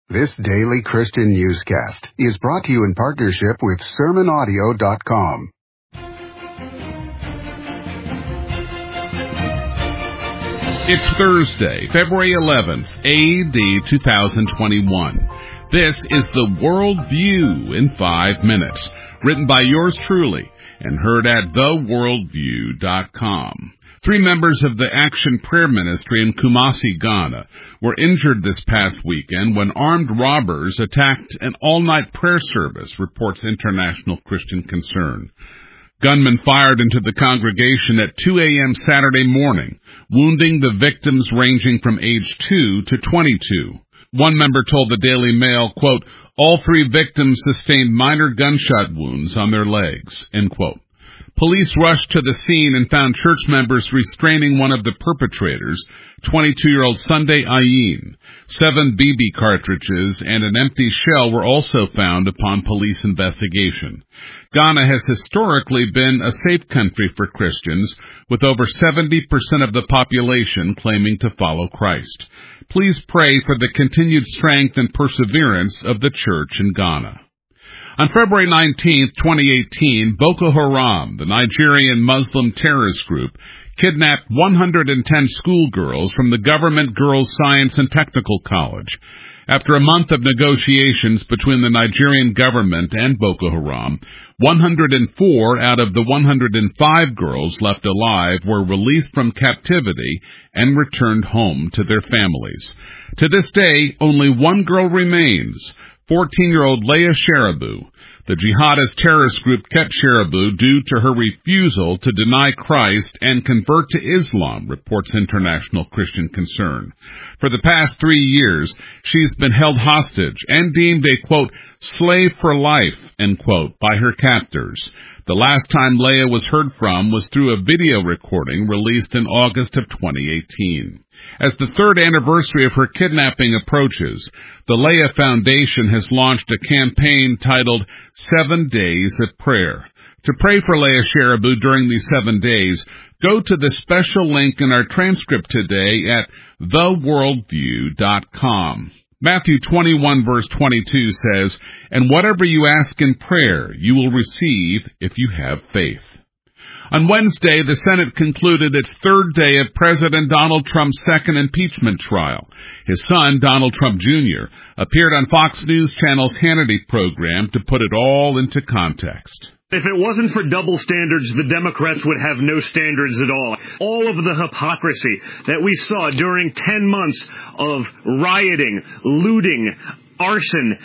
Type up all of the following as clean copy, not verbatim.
This daily Christian newscast is brought to you in partnership with SermonAudio.com. It's Thursday, February 11th, A.D. 2021. This is the World View in 5 minutes, written by yours truly and heard at theworldview.com. 3 members of the Action Prayer Ministry in Kumasi, Ghana, were injured this past weekend when armed robbers attacked an all-night prayer service, reports International Christian Concern. Gunmen fired into the congregation at 2 a.m. Saturday morning, wounding the victims ranging from age 2 to 22. One member told the Daily Mail, quote, all 3 victims sustained minor gunshot wounds on their legs, end quote. Police rushed to the scene and found church members restraining one of the perpetrators, 22-year-old Sunday Ayin. 7 BB cartridges and an empty shell were also found upon police investigation. Ghana has historically been a safe country for Christians, with over 70% of the population claiming to follow Christ. Please pray for the continued strength and perseverance of the church in Ghana. On February 19, 2018, Boko Haram, the Nigerian Muslim terrorist group, kidnapped 110 schoolgirls from the Government Girls Science and Technical College. After a month of negotiations between the Nigerian government and Boko Haram, 104 out of the 105 girls left alive were released from captivity and returned home to their families. To this day, only one girl remains, 14-year-old Leah Sharibu. The jihadist terrorist group kept Sharibu due to her refusal to deny Christ and convert to Islam, reports International Christian Concern. For the past 3 years, she's been held hostage and deemed a, quote, slave for life, end quote, by her captors. The last time Leah was heard from was through a video recording released in August of 2018. As the 3rd anniversary of her kidnapping approaches, the Leah Foundation has launched a campaign titled 7 Days of Prayer. To pray for Leah Sharibu during these 7 days, go to the special link in our transcript today at theworldview.com. Matthew 21 verse 22 says, and whatever you ask in prayer, you will receive if you have faith. On Wednesday, the Senate concluded its 3rd day of President Donald Trump's 2nd impeachment trial. His son, Donald Trump Jr., appeared on Fox News Channel's Hannity program to put it all into context. If it wasn't for double standards, the Democrats would have no standards at all. All of the hypocrisy that we saw during 10 months of rioting, looting, arson,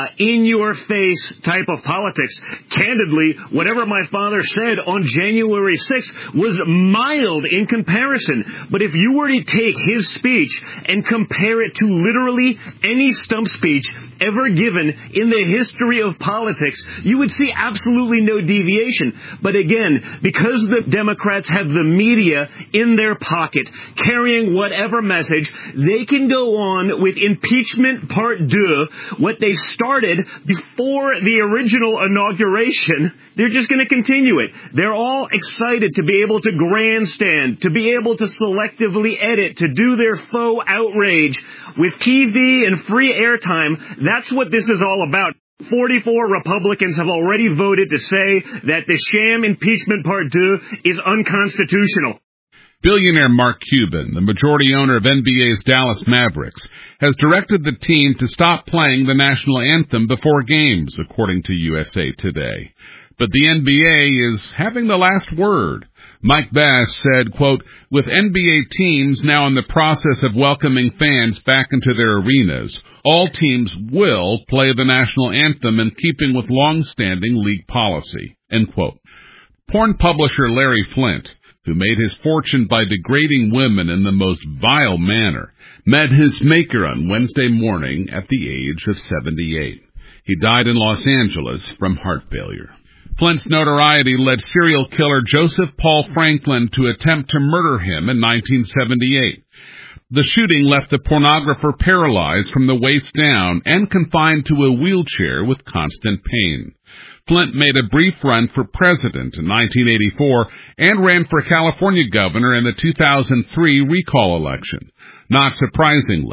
in-your-face type of politics. Candidly, whatever my father said on January 6th was mild in comparison. But if you were to take his speech and compare it to literally any stump speech ever given in the history of politics, you would see absolutely no deviation. But again, because the Democrats have the media in their pocket, carrying whatever message, they can go on with impeachment part 2, what they started before the original inauguration. They're just going to continue it. They're all excited to be able to grandstand, to be able to selectively edit, to do their faux outrage with TV and free airtime. That's what this is all about. 44 Republicans have already voted to say that the sham impeachment part 2 is unconstitutional. Billionaire Mark Cuban, the majority owner of NBA's Dallas Mavericks, has directed the team to stop playing the national anthem before games, according to USA Today. But the NBA is having the last word. Mike Bass said, quote, with NBA teams now in the process of welcoming fans back into their arenas, all teams will play the national anthem in keeping with long-standing league policy, end quote. Porn publisher Larry Flynt, who made his fortune by degrading women in the most vile manner, met his maker on Wednesday morning at the age of 78. He died in Los Angeles from heart failure. Flynt's notoriety led serial killer Joseph Paul Franklin to attempt to murder him in 1978. The shooting left the pornographer paralyzed from the waist down and confined to a wheelchair with constant pain. Flynt made a brief run for president in 1984 and ran for California governor in the 2003 recall election. Not surprisingly,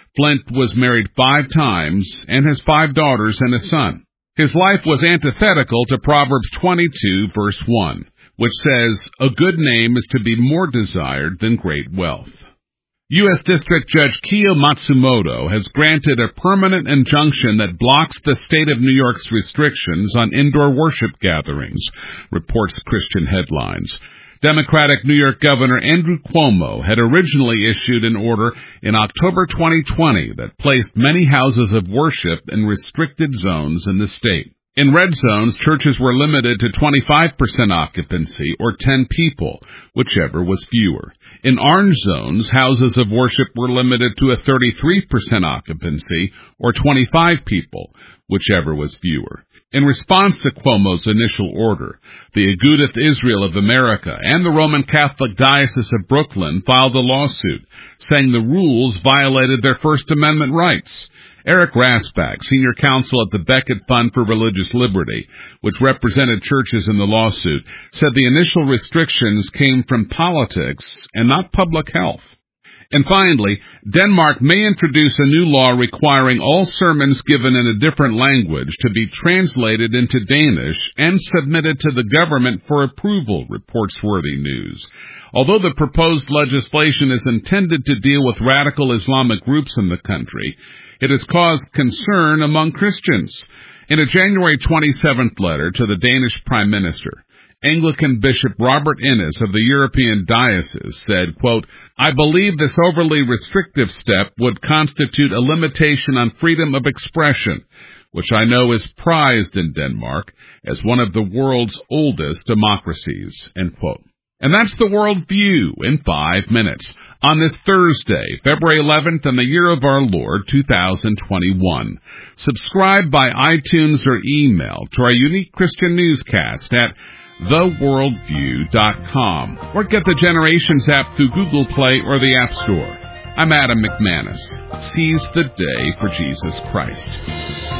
Flint was married 5 times and has 5 daughters and a son. His life was antithetical to Proverbs 22, verse 1, which says, "A good name is to be more desired than great wealth." U.S. District Judge Kiyo Matsumoto has granted a permanent injunction that blocks the state of New York's restrictions on indoor worship gatherings, reports Christian Headlines. Democratic New York Governor Andrew Cuomo had originally issued an order in October 2020 that placed many houses of worship in restricted zones in the state. In red zones, churches were limited to 25% occupancy or 10 people, whichever was fewer. In orange zones, houses of worship were limited to a 33% occupancy or 25 people, whichever was fewer. In response to Cuomo's initial order, the Agudath Israel of America and the Roman Catholic Diocese of Brooklyn filed a lawsuit, saying the rules violated their First Amendment rights. Eric Rasbach, senior counsel at the Becket Fund for Religious Liberty, which represented churches in the lawsuit, said the initial restrictions came from politics and not public health. And finally, Denmark may introduce a new law requiring all sermons given in a different language to be translated into Danish and submitted to the government for approval, reports Worthy News. Although the proposed legislation is intended to deal with radical Islamic groups in the country, it has caused concern among Christians. In a January 27th letter to the Danish Prime Minister, Anglican Bishop Robert Innes of the European Diocese said, quote, "I believe this overly restrictive step would constitute a limitation on freedom of expression, which I know is prized in Denmark as one of the world's oldest democracies," end quote. And that's the World View in 5 minutes on this Thursday, February 11th, in the year of our Lord, 2021. Subscribe by iTunes or email to our unique Christian newscast at theworldview.com or get the Generations app through Google Play or the App Store. I'm Adam McManus. Seize the day for Jesus Christ.